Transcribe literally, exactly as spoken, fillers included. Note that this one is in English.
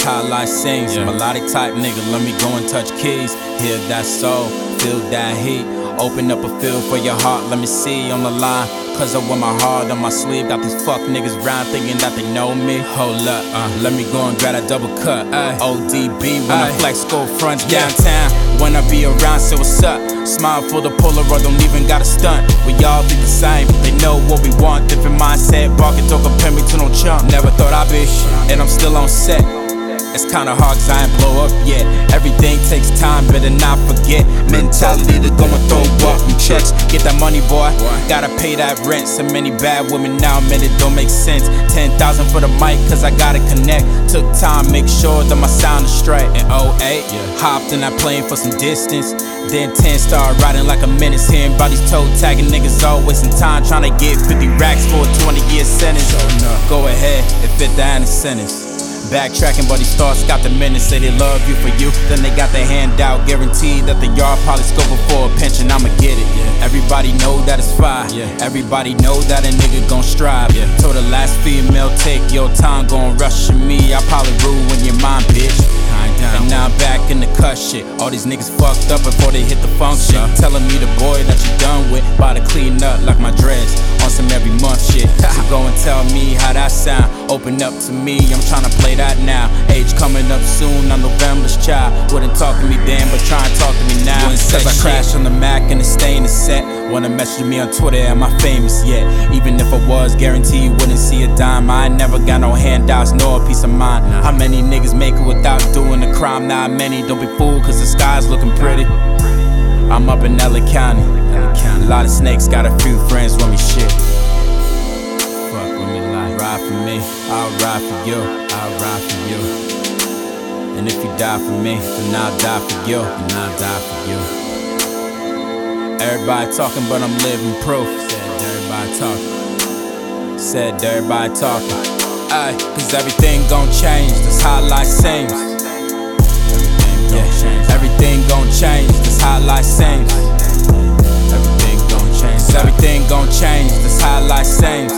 how life sings. Yeah. Melodic type nigga, let me go and touch keys. Hear that soul, feel that heat. Open up a field for your heart, let me see on the line. Cause I wear my heart on my sleeve. Got these fuck niggas round thinking that they know me. Hold up, uh, let me go and grab that double cut. Ay. O D B when Ay. I flex, go fronts Yeah. downtown. When I be around, say what's up. Smile for the Polaroid, don't even gotta stunt. We all think the same, they know what we want. Different mindset, barking, don't compare me to no chump. Never thought I'd be, and I'm still on set. It's kinda hard cause I ain't blow up yet. Everything takes time, better not forget. Mentality to go and throw up them checks. Get that money, boy, gotta pay that rent. So many bad women now, man, it don't make sense. Ten thousand for the mic cause I gotta connect. Took time, make sure that my sound is straight. In oh eight, yeah. Hopped in that plane for some distance. Then ten started riding like a menace. Hearing about these toe tagging niggas all wasting time trying to get fifty racks for a twenty year sentence. Go ahead and fit that in a sentence. Backtracking, but these thoughts got the minutes. Say they love you for you, then they got their hand out. Guaranteed that the yard probably scoping for a pension. I'ma get it. Yeah. Everybody know that it's fire. Yeah. Everybody know that a nigga gon' strive. Yeah. Told the last female, take your time, gon' rush me. I probably ruin your mind, bitch. And now I'm back in the cut shit. All these niggas fucked up before they hit the function. Yeah. Telling me the boy that you done with, bout to clean up like my dreads on some every month shit. So go and tell me how that sound. Open up to me, I'm tryna play that now. Age coming up soon, I'm November's child. Wouldn't talk to me then, but try and talk to me now. Cause I crashed on the Mac and it's staying the set. Wanna message me on Twitter, am I famous yet? Even if I was, guarantee you wouldn't see a dime. I ain't never got no handouts, nor a peace of mind. How many niggas make it without doing a crime? Not many, don't be fooled cause the sky's looking pretty. I'm up in L A County. A lot of snakes, got a few friends with me, shit. Fuck with me, like ride for me, I'll ride for you, I'll ride for you. And if you die for me, then I'll die for you, and I'll die for you. Everybody talking, but I'm living proof. Said everybody talking. Said everybody talking. Aye, cause everything gon' change, that's how life seems. Yeah, everything gon' change, that's how life seems. Everything gon' change, everything gon' change, that's how life seems.